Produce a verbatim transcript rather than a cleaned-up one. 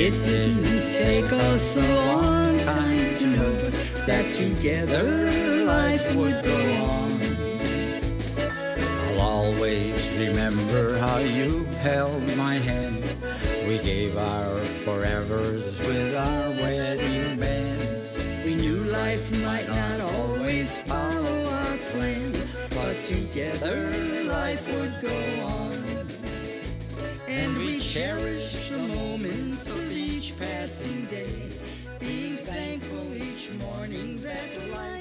It didn't take us a long time to know that together life would go on. I'll always remember how you held my hand. We gave our forevers with our wedding bands. We knew life might not always follow our plans, but together life would go on. And we cherish the moments of each passing day, being thankful each morning that life